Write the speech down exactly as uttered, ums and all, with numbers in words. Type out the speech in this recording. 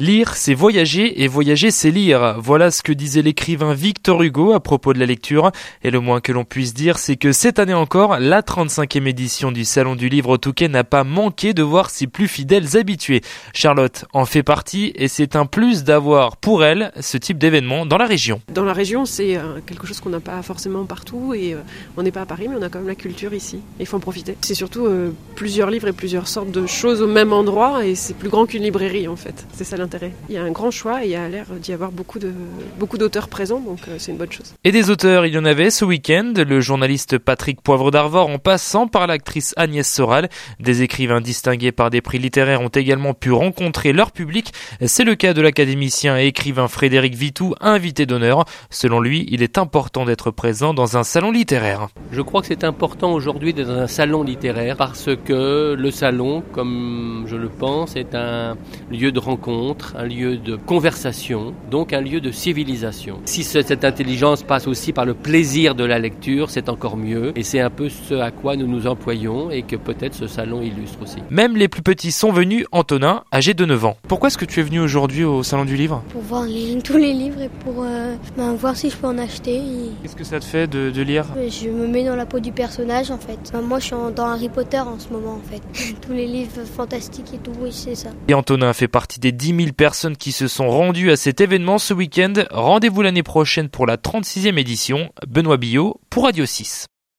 Lire, c'est voyager et voyager, c'est lire. Voilà ce que disait l'écrivain Victor Hugo à propos de la lecture. Et le moins que l'on puisse dire, c'est que cette année encore, la trente-cinquième édition du Salon du Livre au Touquet n'a pas manqué de voir ses plus fidèles habitués. Charlotte en fait partie et c'est un plus d'avoir pour elle ce type d'événement dans la région. Dans la région, c'est quelque chose qu'on n'a pas forcément partout et on n'est pas à Paris, mais on a quand même la culture ici. Il faut en profiter. C'est surtout euh, plusieurs livres et plusieurs sortes de choses au même endroit et c'est plus grand qu'une librairie en fait. C'est ça l'intérêt. Il y a un grand choix et il y a l'air d'y avoir beaucoup de beaucoup d'auteurs présents, donc euh, c'est une bonne chose. Et des auteurs, il y en avait ce week-end. Le journaliste Patrick Poivre d'Arvor en passant par l'actrice Agnès Soral. Des écrivains distingués par des prix littéraires ont également pu rencontrer leur public. C'est le cas de l'académicien et écrivain Frédéric Vitou, invité d'honneur. Selon lui, il est important d'être présent dans un salon littéraire. Je crois que c'est important aujourd'hui d'être dans un salon littéraire parce que le salon, comme je le pense, est un lieu de rencontre, un lieu de conversation, donc un lieu de civilisation. Si cette intelligence passe aussi par le plaisir de la lecture, c'est encore mieux et c'est un peu ce à quoi nous nous employons et que peut-être ce salon illustre aussi. Même les plus petits sont venus. Antonin, âgé de neuf ans. Pourquoi est-ce que tu es venu aujourd'hui au Salon du Livre ? Pour voir les, tous les livres et pour euh, ben, voir si je peux en acheter. Et... Qu'est-ce que ça te fait de, de lire ? Je me mets dans la peau du personnage en fait. Ben, moi je suis en, dans Harry Potter en ce moment en fait. Tous les livres fantastiques et tout, oui c'est ça. Et Antonin fait partie des dix mille personnes qui se sont rendues à cet événement ce week-end. Rendez-vous l'année prochaine pour la trente-sixième édition. Benoît Billot pour Radio six.